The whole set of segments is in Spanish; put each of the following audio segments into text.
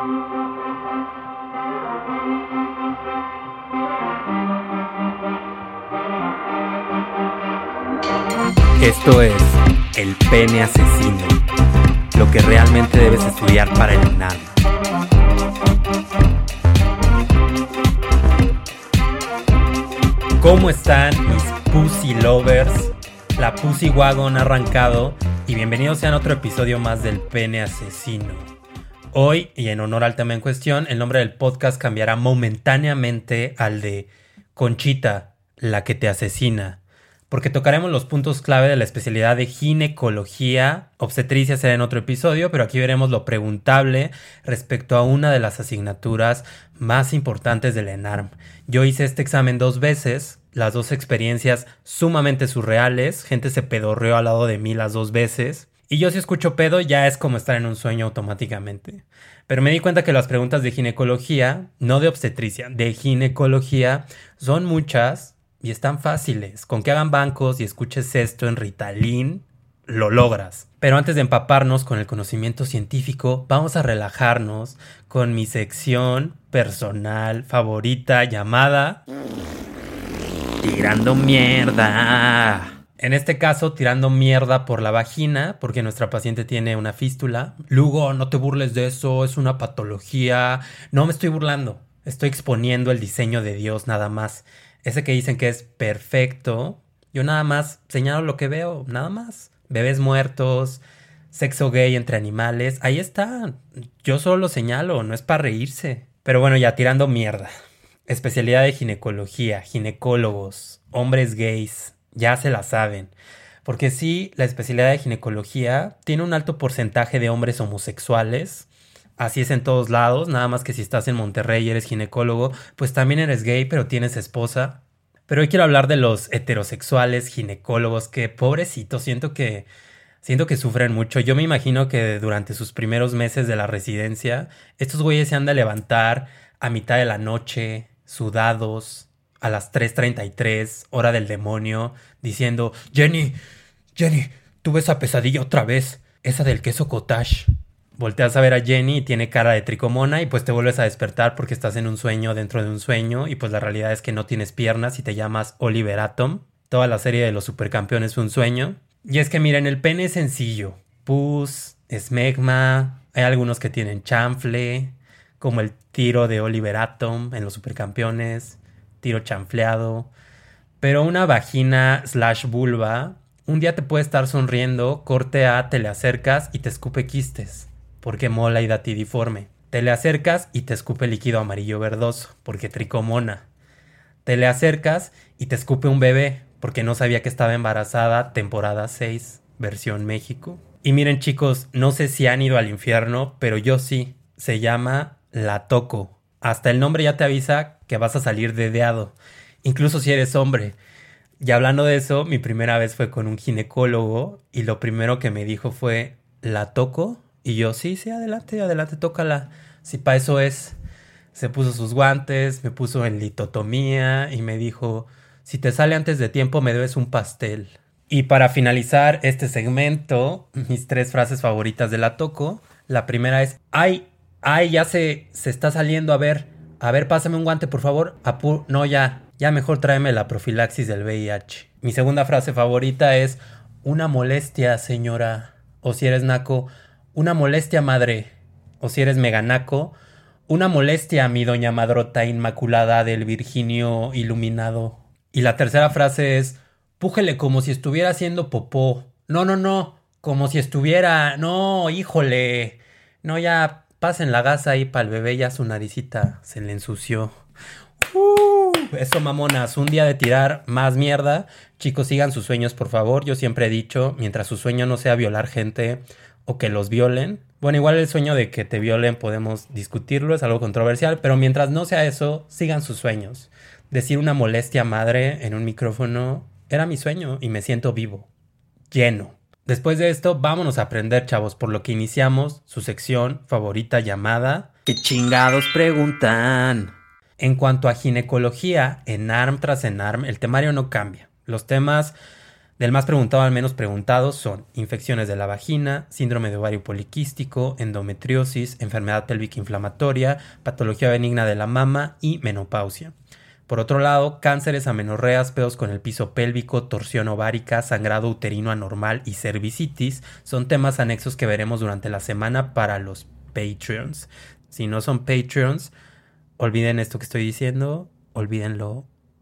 Esto es El Pene Asesino, lo que realmente debes estudiar para el ENARM. ¿Cómo están mis Pussy Lovers? La Pussy Wagon ha arrancado y bienvenidos sean a otro episodio más del Pene Asesino. Hoy, y en honor al tema en cuestión, el nombre del podcast cambiará momentáneamente al de Conchita, la que te asesina. Porque tocaremos los puntos clave de la especialidad de ginecología. Obstetricia será en otro episodio, pero aquí veremos lo preguntable respecto a una de las asignaturas más importantes del ENARM. Yo hice este examen 2 veces, las 2 experiencias sumamente surreales, gente se pedorreó al lado de mí las 2 veces. Y yo si escucho pedo ya es como estar en un sueño automáticamente. Pero me di cuenta que las preguntas de ginecología, no de obstetricia, de ginecología, son muchas. Y están fáciles. Con que hagan bancos y escuches esto en Ritalin, lo logras. Pero antes de empaparnos con el conocimiento científico, vamos a relajarnos con mi sección personal favorita llamada Tirando Mierda. En este caso, tirando mierda por la vagina, porque nuestra paciente tiene una fístula. Lugo, no te burles de eso, es una patología. No me estoy burlando, estoy exponiendo el diseño de Dios nada más. Ese que dicen que es perfecto, yo nada más señalo lo que veo, nada más. Bebés muertos, sexo gay entre animales, ahí está. Yo solo lo señalo, no es para reírse. Pero bueno, ya tirando mierda. Especialidad de ginecología, ginecólogos, hombres gays, ya se la saben. Porque sí, la especialidad de ginecología tiene un alto porcentaje de hombres homosexuales. Así es en todos lados, nada más que si estás en Monterrey y eres ginecólogo, pues también eres gay, pero tienes esposa. Pero hoy quiero hablar de los heterosexuales ginecólogos, que pobrecitos, siento que sufren mucho. Yo me imagino que durante sus primeros meses de la residencia, estos güeyes se han de levantar a mitad de la noche, sudados, a las 3:33, hora del demonio, diciendo, Jenny, tuve esa pesadilla otra vez, esa del queso cottage. Volteas a ver a Jenny y tiene cara de tricomona y pues te vuelves a despertar porque estás en un sueño dentro de un sueño y pues la realidad es que no tienes piernas y te llamas Oliver Atom. Toda la serie de los supercampeones fue un sueño. Y es que miren, el pene es sencillo. Pus, esmegma, hay algunos que tienen chanfle, como el tiro de Oliver Atom en los supercampeones, tiro chanfleado. Pero una vagina / vulva, un día te puede estar sonriendo, corte A, te le acercas y te escupe quistes. Porque mola y datidiforme. Te le acercas y te escupe líquido amarillo verdoso, porque tricomona. Te le acercas y te escupe un bebé, porque no sabía que estaba embarazada, temporada 6, versión México. Y miren chicos, no sé si han ido al infierno, pero yo sí. Se llama La Toco. Hasta el nombre ya te avisa que vas a salir dedeado, incluso si eres hombre. Y hablando de eso, mi primera vez fue con un ginecólogo y lo primero que me dijo fue, ¿la toco? Y yo, sí, adelante, tócala. Si pa' eso es. Se puso sus guantes, me puso en litotomía y me dijo, si te sale antes de tiempo me debes un pastel. Y para finalizar este segmento, mis 3 frases favoritas de La Toco. La primera es, ay, ya se está saliendo, a ver, pásame un guante, por favor. No, ya mejor tráeme la profilaxis del VIH. Mi segunda frase favorita es, una molestia, señora. O si eres naco, una molestia, madre. O si eres meganaco, una molestia, mi doña madrota inmaculada del Virginio iluminado. Y la tercera frase es, pújele como si estuviera haciendo popó. No, como si estuviera, no, híjole. No, ya pasen la gasa ahí para el bebé, ya su naricita se le ensució. Eso mamonas, un día de tirar más mierda. Chicos, sigan sus sueños por favor. Yo siempre he dicho, mientras su sueño no sea violar gente o que los violen. Bueno, igual el sueño de que te violen podemos discutirlo, es algo controversial, pero mientras no sea eso, sigan sus sueños. Decir una molestia madre en un micrófono era mi sueño y me siento vivo, lleno. Después de esto, vámonos a aprender, chavos, por lo que iniciamos su sección favorita llamada ¿Qué chingados preguntan? En cuanto a ginecología, ENARM tras ENARM, el temario no cambia. Los temas Del más preguntado al menos preguntado son infecciones de la vagina, síndrome de ovario poliquístico, endometriosis, enfermedad pélvica inflamatoria, patología benigna de la mama y menopausia. Por otro lado, cánceres, amenorreas, pedos con el piso pélvico, torsión ovárica, sangrado uterino anormal y cervicitis son temas anexos que veremos durante la semana para los Patreons. Si no son Patreons, olviden esto que estoy diciendo, olvídenlo.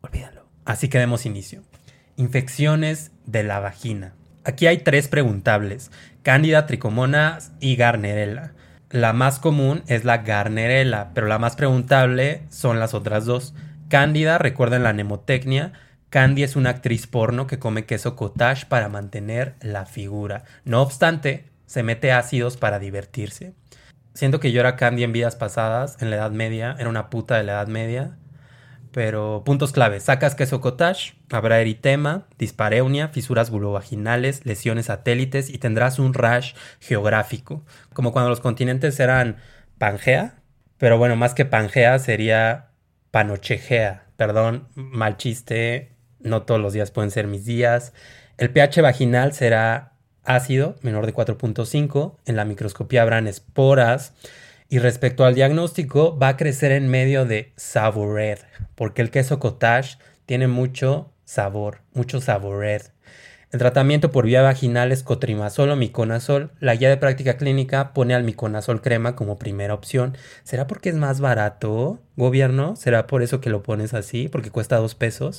Así que demos inicio. Infecciones de la vagina. Aquí hay 3 preguntables: Cándida, Trichomonas y Gardnerella. La más común es la Gardnerella, pero la más preguntable son las otras 2. Cándida, recuerden la mnemotecnia. Candy es una actriz porno que come queso cottage para mantener la figura. No obstante, se mete ácidos para divertirse. Siento que yo era Candy en vidas pasadas, en la Edad Media. Era una puta de la Edad Media. Pero puntos clave: sacas queso cottage, habrá eritema, dispareunia, fisuras vulvovaginales, lesiones satélites y tendrás un rash geográfico. Como cuando los continentes eran Pangea, pero bueno, más que Pangea sería Panochegea. Perdón, mal chiste, no todos los días pueden ser mis días. El pH vaginal será ácido, menor de 4.5. En la microscopía habrán esporas. Y respecto al diagnóstico, va a crecer en medio de sabored, porque el queso cottage tiene mucho sabor, mucho sabored. El tratamiento por vía vaginal es cotrimazol o miconazol. La guía de práctica clínica pone al miconazol crema como primera opción. ¿Será porque es más barato, gobierno? ¿Será por eso que lo pones así? Porque cuesta 2 pesos.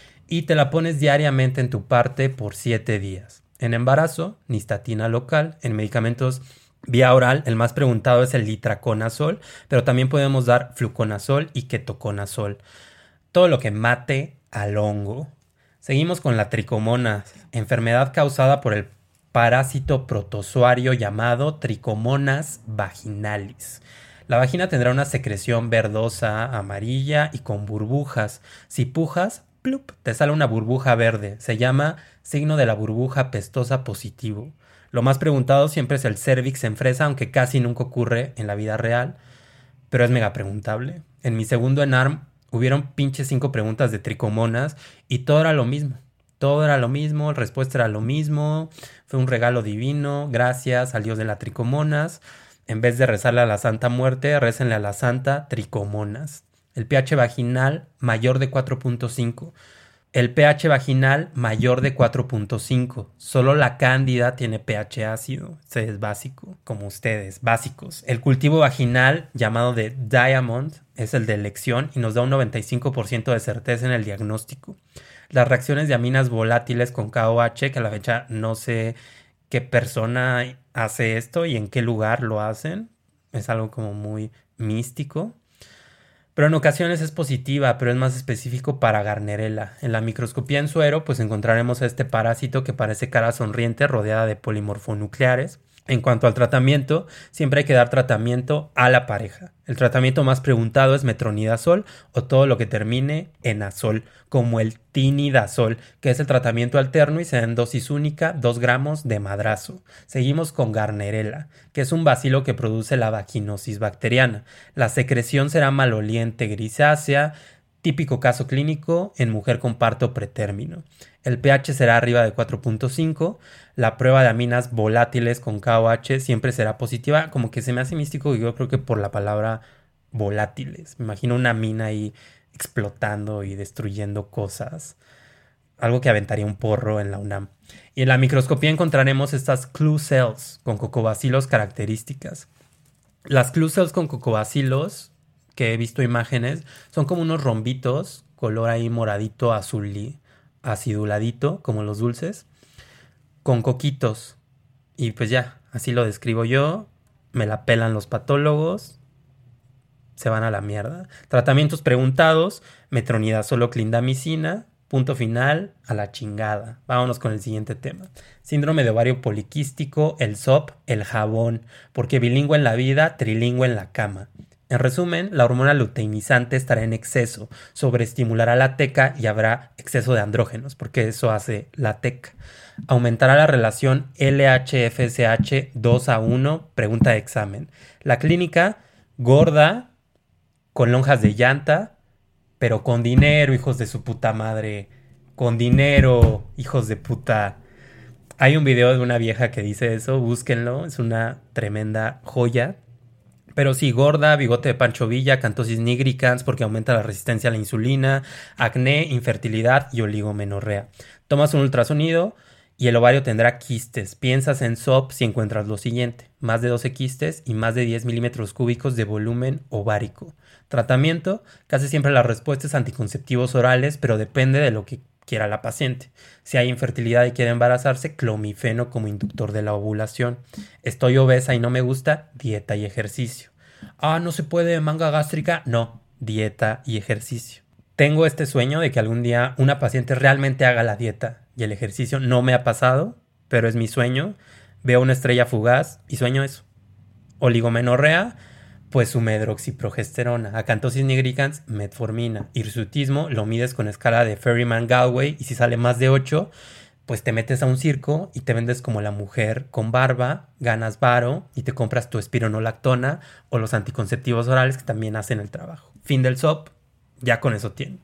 Y te la pones diariamente en tu parte por 7 días. En embarazo, nistatina local. En medicamentos vía oral, el más preguntado es el litraconazol, pero también podemos dar fluconazol y ketoconazol. Todo lo que mate al hongo. Seguimos con la tricomonas, enfermedad causada por el parásito protozoario llamado Trichomonas vaginalis. La vagina tendrá una secreción verdosa, amarilla y con burbujas. Si pujas, ¡plup!, te sale una burbuja verde. Se llama signo de la burbuja pestosa positivo. Lo más preguntado siempre es el cervix en fresa, aunque casi nunca ocurre en la vida real, pero es mega preguntable. En mi segundo ENARM hubieron pinches 5 preguntas de tricomonas y todo era lo mismo. Todo era lo mismo, la respuesta era lo mismo. Fue un regalo divino, gracias al dios de la tricomonas. En vez de rezarle a la Santa Muerte, récenle a la Santa Tricomonas. El pH vaginal mayor de 4.5. El pH vaginal mayor de 4.5. Solo la cándida tiene pH ácido. Ese es básico, como ustedes, básicos. El cultivo vaginal, llamado de Diamond, es el de elección y nos da un 95% de certeza en el diagnóstico. Las reacciones de aminas volátiles con KOH, que a la fecha no sé qué persona hace esto y en qué lugar lo hacen. Es algo como muy místico. Pero en ocasiones es positiva, pero es más específico para Gardnerella. En la microscopía en suero, pues encontraremos a este parásito que parece cara sonriente rodeada de polimorfonucleares. En cuanto al tratamiento, siempre hay que dar tratamiento a la pareja. El tratamiento más preguntado es metronidazol o todo lo que termine en azol, como el tinidazol, que es el tratamiento alterno y se da en dosis única, 2 gramos de madrazo. Seguimos con Gardnerella, que es un bacilo que produce la vaginosis bacteriana. La secreción será maloliente grisácea, típico caso clínico en mujer con parto pretérmino. El pH será arriba de 4.5. La prueba de aminas volátiles con KOH siempre será positiva. Como que se me hace místico y yo creo que por la palabra volátiles. Me imagino una mina ahí explotando y destruyendo cosas. Algo que aventaría un porro en la UNAM. Y en la microscopía encontraremos estas clue cells con cocobacilos características. Las clue cells con cocobacilos, que he visto imágenes, son como unos rombitos, color ahí moradito, azul, aciduladito, como los dulces, con coquitos. Y pues ya, así lo describo yo. Me la pelan los patólogos. Se van a la mierda. Tratamientos preguntados: metronidazol o clindamicina. Punto final, a la chingada. Vámonos con el siguiente tema. Síndrome de ovario poliquístico, el SOP, el jabón. Porque bilingüe en la vida, trilingüe en la cama. En resumen, la hormona luteinizante estará en exceso, sobreestimulará la teca y habrá exceso de andrógenos, porque eso hace la teca. Aumentará la relación LH-FSH 2:1, pregunta de examen. La clínica, gorda, con lonjas de llanta, pero con dinero, hijos de su puta madre. con dinero, hijos de puta. Hay un video de una vieja que dice eso, búsquenlo, es una tremenda joya. Pero sí, gorda, bigote de Pancho Villa, cantosis nigricans porque aumenta la resistencia a la insulina, acné, infertilidad y oligomenorrea. Tomas un ultrasonido y el ovario tendrá quistes. Piensas en SOP si encuentras lo siguiente: más de 12 quistes y más de 10 milímetros cúbicos de volumen ovárico. Tratamiento: casi siempre la respuesta es anticonceptivos orales, pero depende de lo que quiera la paciente. Si hay infertilidad y quiere embarazarse, clomifeno como inductor de la ovulación. Estoy obesa y no me gusta, dieta y ejercicio. Ah, no se puede, manga gástrica. No, dieta y ejercicio. Tengo este sueño de que algún día una paciente realmente haga la dieta y el ejercicio. No me ha pasado, pero es mi sueño. Veo una estrella fugaz y sueño eso. Oligomenorrea, pues su medroxiprogesterona. Acantosis nigricans, metformina. Hirsutismo, lo mides con escala de Ferryman-Galway y si sale más de 8, pues te metes a un circo y te vendes como la mujer con barba, ganas varo y te compras tu espironolactona o los anticonceptivos orales que también hacen el trabajo. Fin del SOP, ya con eso tiene.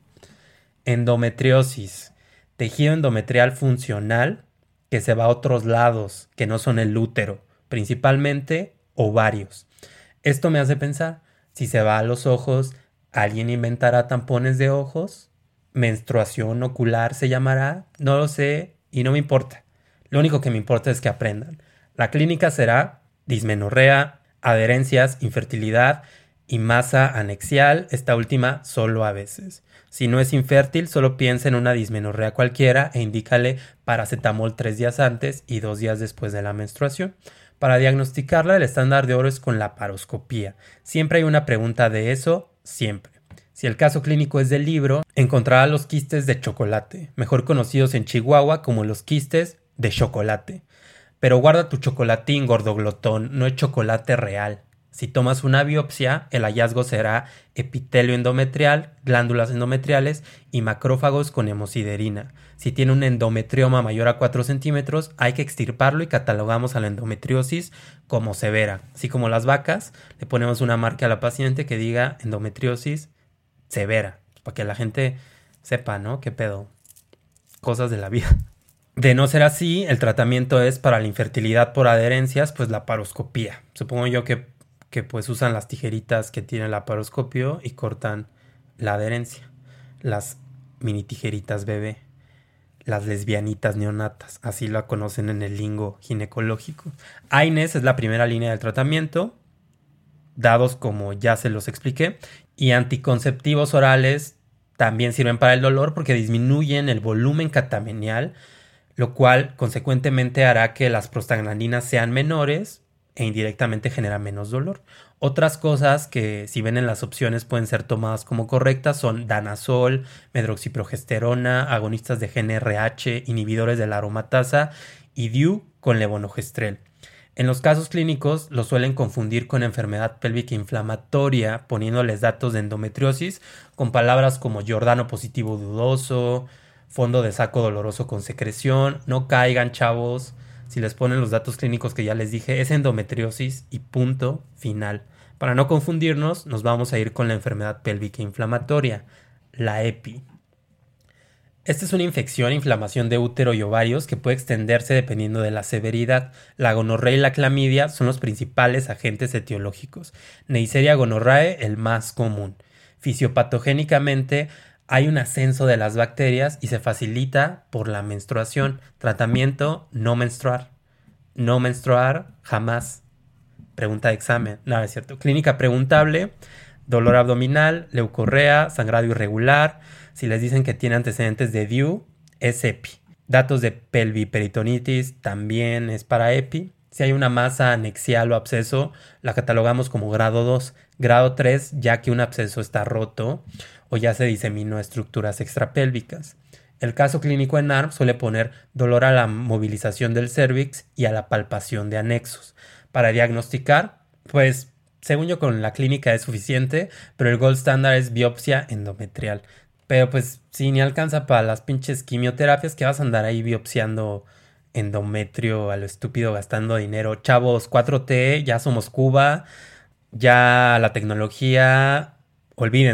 Endometriosis, tejido endometrial funcional que se va a otros lados que no son el útero, principalmente ovarios. Esto me hace pensar, si se va a los ojos, ¿alguien inventará tampones de ojos? ¿Menstruación ocular se llamará? No lo sé y no me importa. Lo único que me importa es que aprendan. La clínica será dismenorrea, adherencias, infertilidad y masa anexial, esta última solo a veces. Si no es infértil, solo piensa en una dismenorrea cualquiera e indícale paracetamol 3 días antes y 2 días después de la menstruación. Para diagnosticarla, el estándar de oro es con la paroscopía. Siempre hay una pregunta de eso, siempre. Si el caso clínico es del libro, encontrará los quistes de chocolate, mejor conocidos en Chihuahua como los quistes de chocolate. Pero guarda tu chocolatín, gordoglotón, no es chocolate real. Si tomas una biopsia, el hallazgo será epitelio endometrial, glándulas endometriales y macrófagos con hemosiderina. Si tiene un endometrioma mayor a 4 centímetros, hay que extirparlo y catalogamos a la endometriosis como severa. Así como las vacas, le ponemos una marca a la paciente que diga endometriosis severa, para que la gente sepa, ¿no? ¿Qué pedo? Cosas de la vida. De no ser así, el tratamiento es para la infertilidad por adherencias, pues la paroscopía. Supongo yo que pues usan las tijeritas que tiene el laparoscopio y cortan la adherencia. Las mini tijeritas bebé. Las lesbianitas neonatas. Así la conocen en el lingo ginecológico. AINES es la primera línea del tratamiento, dados como ya se los expliqué. Y anticonceptivos orales también sirven para el dolor porque disminuyen el volumen catamenial, lo cual consecuentemente hará que las prostaglandinas sean menores e indirectamente genera menos dolor. Otras cosas que si ven en las opciones pueden ser tomadas como correctas son danazol, medroxiprogesterona, agonistas de GnRH, inhibidores de la aromatasa y DIU con levonorgestrel. En los casos clínicos lo suelen confundir con enfermedad pélvica inflamatoria, poniéndoles datos de endometriosis con palabras como Giordano positivo dudoso, fondo de saco doloroso con secreción. No caigan, chavos. Si les ponen los datos clínicos que ya les dije, es endometriosis y punto final. Para no confundirnos, nos vamos a ir con la enfermedad pélvica inflamatoria, la EPI. Esta es una infección, inflamación de útero y ovarios que puede extenderse dependiendo de la severidad. La gonorrea y la clamidia son los principales agentes etiológicos. Neisseria gonorrhoeae, el más común. Fisiopatogénicamente, hay un ascenso de las bacterias y se facilita por la menstruación. Tratamiento: no menstruar. No menstruar jamás. Pregunta de examen. No, es cierto. Clínica preguntable: dolor abdominal, leucorrea, sangrado irregular. Si les dicen que tiene antecedentes de DIU, es EPI. Datos de pelviperitonitis también es para EPI. Si hay una masa anexial o absceso, la catalogamos como grado 2. Grado 3, ya que un absceso está roto o ya se diseminó estructuras extrapélvicas. El caso clínico en ARM suele poner dolor a la movilización del cérvix y a la palpación de anexos. Para diagnosticar, pues según yo con la clínica es suficiente, pero el gold standard es biopsia endometrial. Pero pues si ni alcanza para las pinches quimioterapias, que vas a andar ahí biopsiando endometrio a lo estúpido gastando dinero. Chavos, 4T, ya somos Cuba, ya la tecnología, olvídense.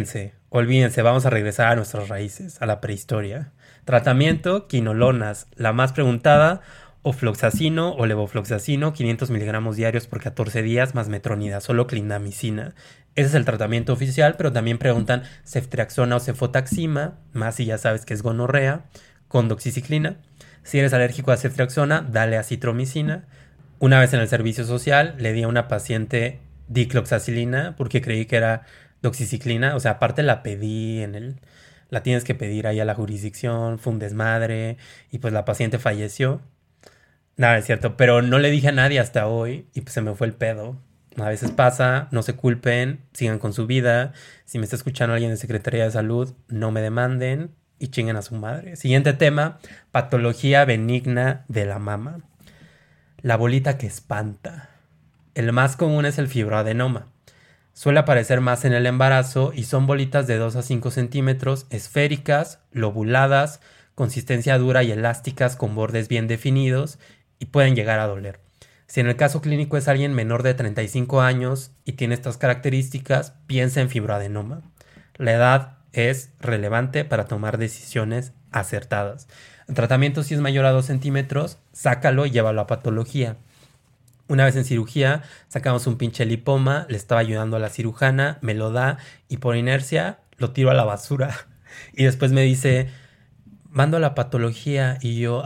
Olvídense, vamos a regresar a nuestras raíces, a la prehistoria. Tratamiento, quinolonas. La más preguntada, ofloxacino o levofloxacino, 500 miligramos diarios por 14 días, más metronidazol solo clindamicina. Ese es el tratamiento oficial, pero también preguntan ceftriaxona o cefotaxima, más si ya sabes que es gonorrea, con doxiciclina. Si eres alérgico a ceftriaxona, dale acitromicina. Una vez en el servicio social le di a una paciente dicloxacilina porque creí que era doxiciclina. O sea, aparte la pedí en el... La tienes que pedir ahí a la jurisdicción, fue un desmadre y pues la paciente falleció. Nada, es cierto, pero no le dije a nadie hasta hoy y pues se me fue el pedo. A veces pasa, no se culpen, sigan con su vida. Si me está escuchando alguien de Secretaría de Salud, no me demanden y chinguen a su madre. Siguiente tema, patología benigna de la mama. La bolita que espanta. El más común es el fibroadenoma. Suele aparecer más en el embarazo y son bolitas de 2 a 5 centímetros, esféricas, lobuladas, consistencia dura y elásticas con bordes bien definidos y pueden llegar a doler. Si en el caso clínico es alguien menor de 35 años y tiene estas características, piensa en fibroadenoma. La edad es relevante para tomar decisiones acertadas. El tratamiento, si es mayor a 2 centímetros, sácalo y llévalo a patología. Una vez en cirugía, sacamos un pinche lipoma, le estaba ayudando a la cirujana, me lo da y por inercia lo tiro a la basura. Y después me dice, mando a la patología y yo,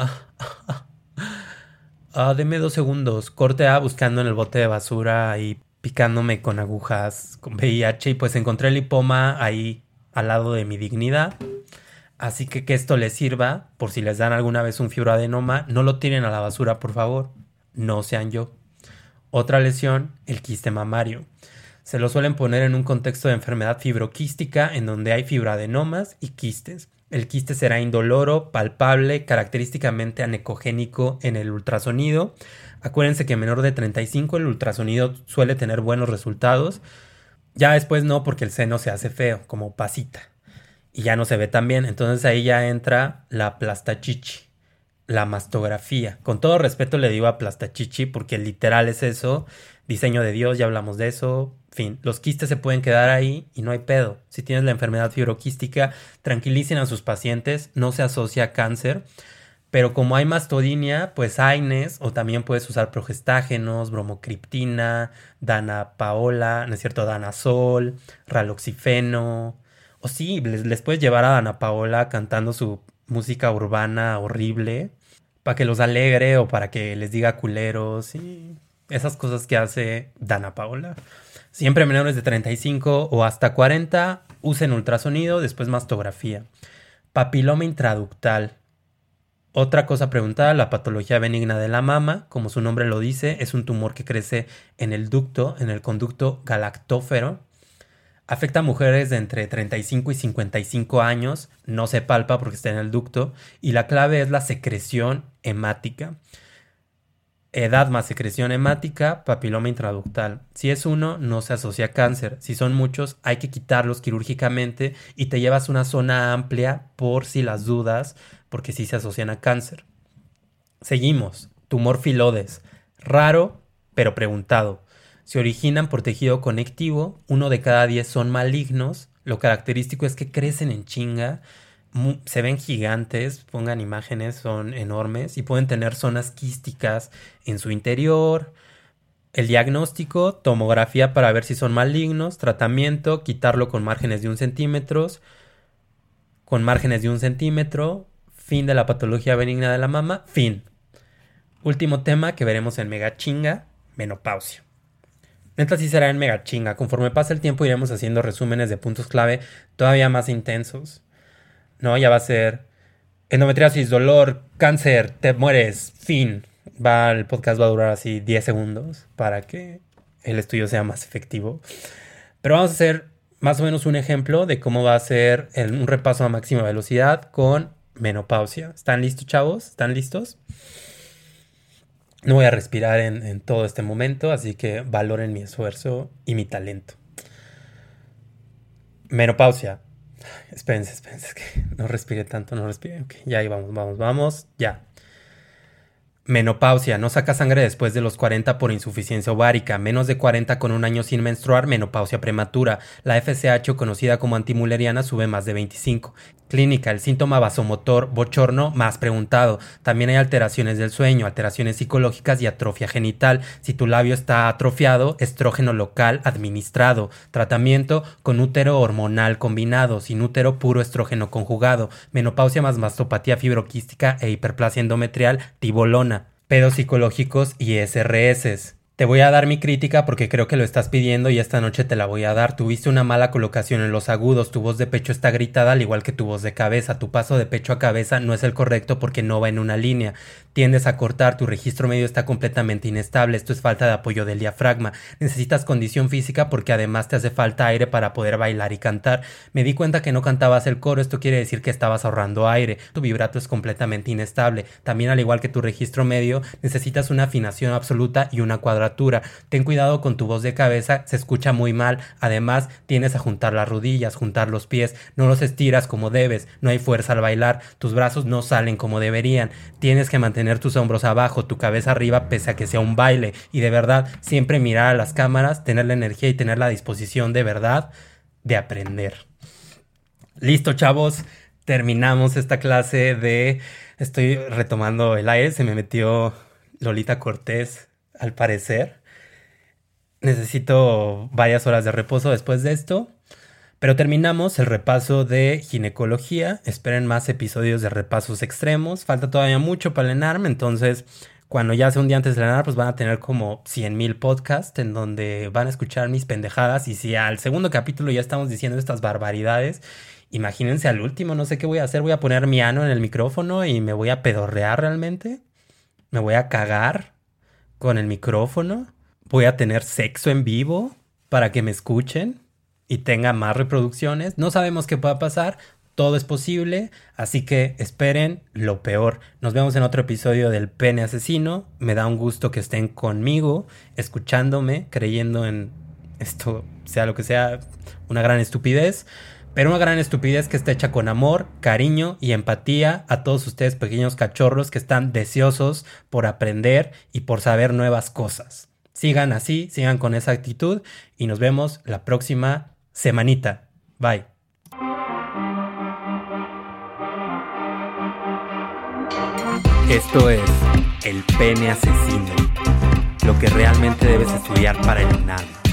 deme 2 segundos. Corte A buscando en el bote de basura y picándome con agujas con VIH y pues encontré el lipoma ahí al lado de mi dignidad. Así que esto les sirva, por si les dan alguna vez un fibroadenoma, no lo tiren a la basura, por favor. No sean yo. Otra lesión, el quiste mamario. Se lo suelen poner en un contexto de enfermedad fibroquística en donde hay fibroadenomas y quistes. El quiste será indoloro, palpable, característicamente anecogénico en el ultrasonido. Acuérdense que menor de 35 el ultrasonido suele tener buenos resultados. Ya después no, porque el seno se hace feo, como pasita. Y ya no se ve tan bien. Entonces ahí ya entra la plastachichi, la mastografía. Con todo respeto le digo a plastachichi porque literal es eso. Diseño de Dios, ya hablamos de eso. En fin, los quistes se pueden quedar ahí y no hay pedo. Si tienes la enfermedad fibroquística, tranquilicen a sus pacientes, no se asocia a cáncer. Pero como hay mastodinia, pues AINES o también puedes usar progestágenos, bromocriptina, danapaola, ¿no es cierto? Danazol, raloxifeno. O sí, les puedes llevar a Dana Paola cantando su música urbana horrible para que los alegre o para que les diga culeros y esas cosas que hace Dana Paola. Siempre menores de 35 o hasta 40, usen ultrasonido, después mastografía. Papiloma intraductal. Otra cosa preguntada, la patología benigna de la mama, como su nombre lo dice, es un tumor que crece en el ducto, en el conducto galactófero. Afecta a mujeres de entre 35 y 55 años, no se palpa porque está en el ducto, y la clave es la secreción hemática. Edad más secreción hemática, papiloma intraductal. Si es uno, no se asocia a cáncer. Si son muchos, hay que quitarlos quirúrgicamente y te llevas una zona amplia por si las dudas, porque sí se asocian a cáncer. Seguimos. Tumor filodes. Raro, pero preguntado. Se originan por tejido conectivo, 1 de cada 10 son malignos. Lo característico es que crecen en chinga, se ven gigantes, pongan imágenes, son enormes y pueden tener zonas quísticas en su interior. El diagnóstico, tomografía para ver si son malignos, tratamiento, quitarlo con márgenes de 1 centímetro, fin de la patología benigna de la mama, fin. Último tema que veremos en mega chinga, menopausia. Neta sí será en mega chinga. Conforme pasa el tiempo iremos haciendo resúmenes de puntos clave todavía más intensos. No, ya va a ser endometriosis, dolor, cáncer, te mueres, fin. El podcast va a durar así 10 segundos para que el estudio sea más efectivo. Pero vamos a hacer más o menos un ejemplo de cómo va a ser un repaso a máxima velocidad con menopausia. ¿Están listos, chavos? ¿Están listos? No voy a respirar en todo este momento, así que valoren mi esfuerzo y mi talento. Menopausia. Espérense, es que no respire tanto, no respire. Okay, ya ahí vamos, ya. Menopausia, no saca sangre después de los 40 por insuficiencia ovárica, menos de 40 con un año sin menstruar, menopausia prematura. La FSH, conocida como antimuleriana, sube más de 25. Clínica, el síntoma vasomotor, bochorno, más preguntado. También hay alteraciones del sueño, alteraciones psicológicas y atrofia genital. Si tu labio está atrofiado, estrógeno local administrado. Tratamiento con útero hormonal combinado, sin útero puro estrógeno conjugado. Menopausia más mastopatía fibroquística e hiperplasia endometrial, tibolona. Pedos psicológicos y SRS. Te voy a dar mi crítica porque creo que lo estás pidiendo y esta noche te la voy a dar. Tuviste una mala colocación en los agudos, tu voz de pecho está gritada al igual que tu voz de cabeza. Tu paso de pecho a cabeza no es el correcto porque no va en una línea. Tiendes a cortar, tu registro medio está completamente inestable. Esto es falta de apoyo del diafragma. Necesitas condición física porque además te hace falta aire para poder bailar y cantar. Me di cuenta que no cantabas el coro, esto quiere decir que estabas ahorrando aire. Tu vibrato es completamente inestable. También, al igual que tu registro medio, necesitas una afinación absoluta y una cuadratura. Ten cuidado con tu voz de cabeza, se escucha muy mal. Además, tienes a juntar las rodillas, juntar los pies, no los estiras como debes, no hay fuerza al bailar, tus brazos no salen como deberían. Tienes que mantener tus hombros abajo, tu cabeza arriba pese a que sea un baile. Y de verdad, siempre mirar a las cámaras, tener la energía y tener la disposición de verdad de aprender. Listo, chavos. Terminamos esta clase de... Estoy retomando el aire, se me metió Lolita Cortés. Al parecer, necesito varias horas de reposo después de esto, pero terminamos el repaso de ginecología. Esperen más episodios de repasos extremos. Falta todavía mucho para el ENARM, entonces cuando ya sea un día antes del ENARM, pues van a tener como 100,000 podcasts en donde van a escuchar mis pendejadas. Y si al segundo capítulo ya estamos diciendo estas barbaridades, imagínense al último, no sé qué voy a hacer. Voy a poner mi ano en el micrófono y me voy a pedorrear realmente. Me voy a cagar con el micrófono, voy a tener sexo en vivo para que me escuchen y tenga más reproducciones. No sabemos qué pueda pasar, todo es posible, así que esperen lo peor. Nos vemos en otro episodio del Pene Asesino. Me da un gusto que estén conmigo, escuchándome, creyendo en esto, sea lo que sea, una gran estupidez. Pero una gran estupidez que está hecha con amor, cariño y empatía a todos ustedes pequeños cachorros que están deseosos por aprender y por saber nuevas cosas. Sigan así, sigan con esa actitud y nos vemos la próxima semanita. Bye. Esto es El Pene Asesino, lo que realmente debes estudiar para el ENARM.